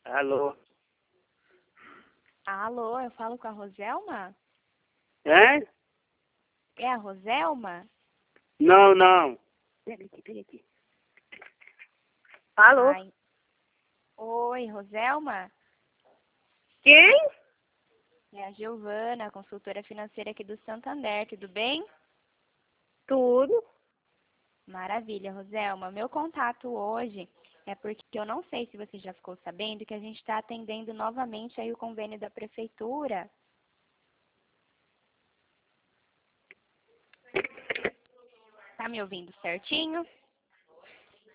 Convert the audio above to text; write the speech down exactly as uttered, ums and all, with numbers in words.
Alô? Alô, eu falo com a Roselma? Hã? É a Roselma? Não, não. Pega aqui, pega aqui. Alô? Ai. Oi, Roselma? Quem? É a Giovana, consultora financeira aqui do Santander, tudo bem? Tudo. Maravilha, Roselma. Meu contato hoje é porque eu não sei se você já ficou sabendo que a gente está atendendo novamente aí o convênio da prefeitura. Tá me ouvindo certinho?